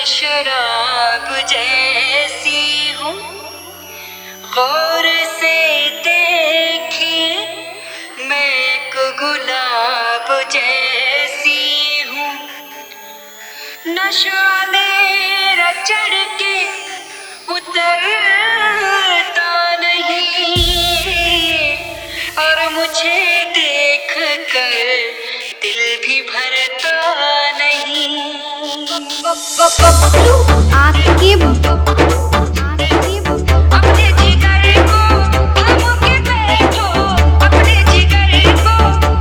शराब जैसी हूँ, गौर से देखिए मैं एक गुलाब जैसी हूँ। नशा मेरा चढ़ के उतरता नहीं, और मुझे देख कर दिल भी भरता नहीं। आपके अपने जिगर को थाम के बैठो, अपने जिगर को,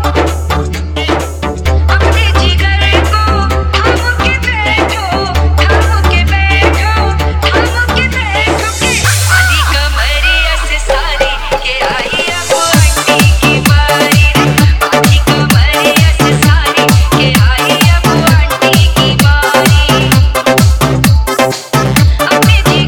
अपने जिगर को थाम के बैठो, थाम के बैठो, थाम के बैठो के आधी कमरिया से सारी के आई अब आंटी की बारी, आधी कमरिया से सारी के आई अब आंटी की बारी। अपने जिगर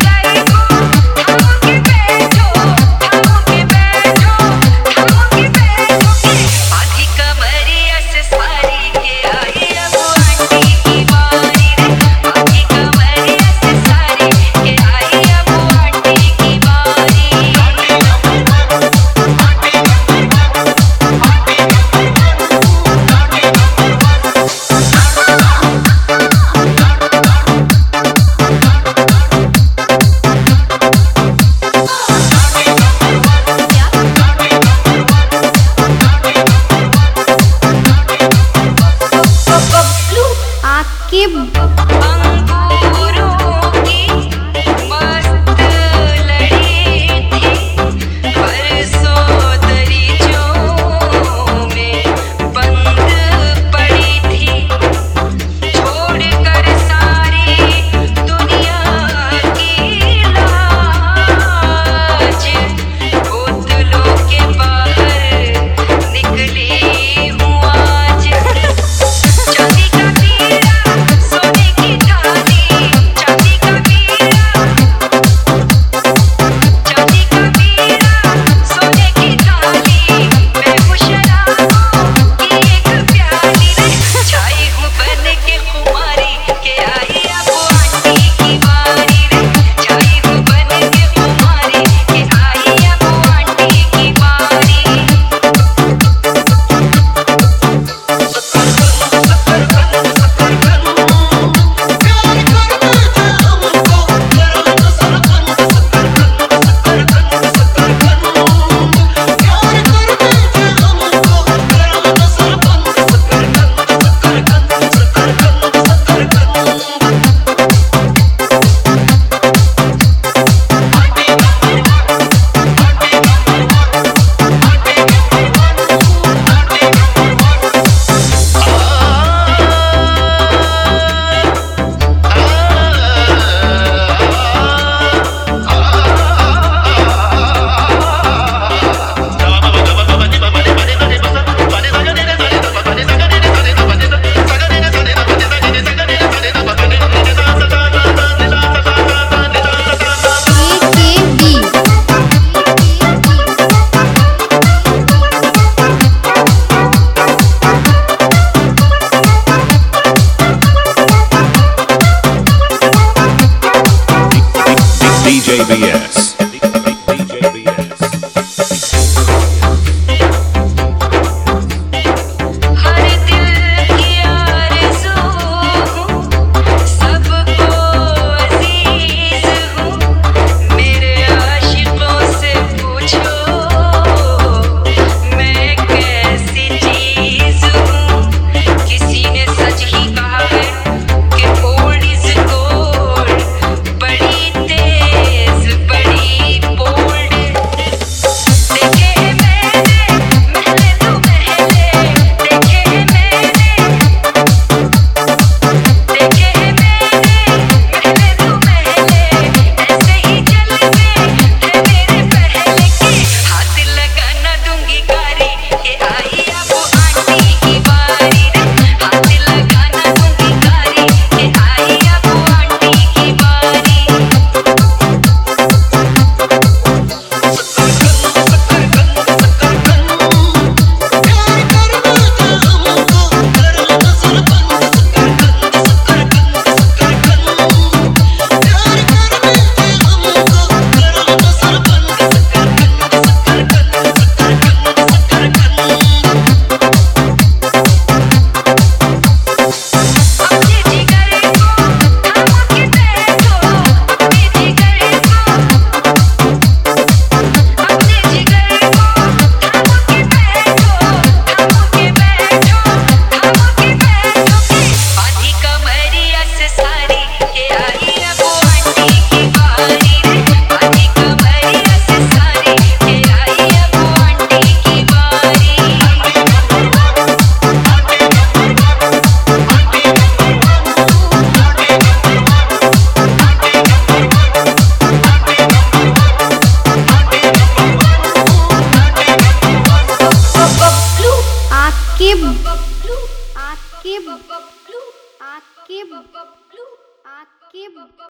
आके आके आके